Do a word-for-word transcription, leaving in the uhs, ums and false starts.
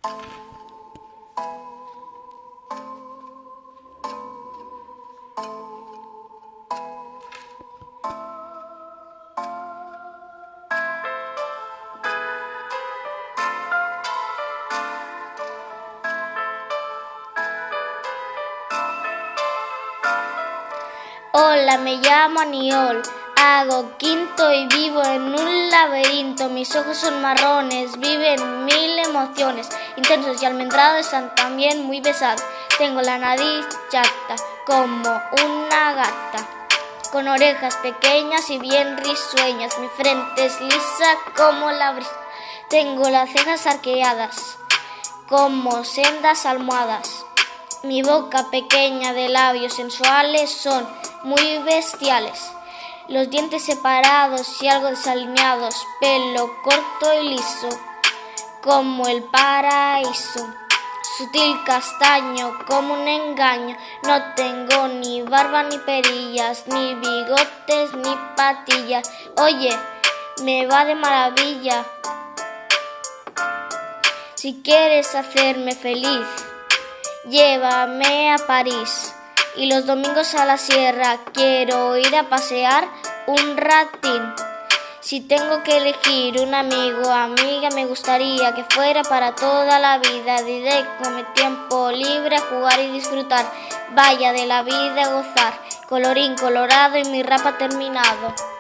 Hola, me llamo Aniol, hago quinto y vivo en un laberinto. Mis ojos son marrones, viven mil emociones, intensos y almendrados, están también muy besados. Tengo la nariz chata como una gata, con orejas pequeñas y bien risueñas. Mi frente es lisa como la brisa. Tengo las cejas arqueadas como sendas almohadas. Mi boca pequeña de labios sensuales son muy bestiales. Los dientes separados y algo desalineados, pelo corto y liso como el paraíso. Sutil castaño como un engaño. No tengo ni barba ni perillas, ni bigotes ni patillas. Oye, me va de maravilla. Si quieres hacerme feliz, llévame a París. Y los domingos a la sierra quiero ir a pasear un ratín. Si tengo que elegir un amigo o amiga, me gustaría que fuera para toda la vida. Dedico mi tiempo libre a jugar y disfrutar. Vaya de la vida a gozar. Colorín colorado y mi rap ha terminado.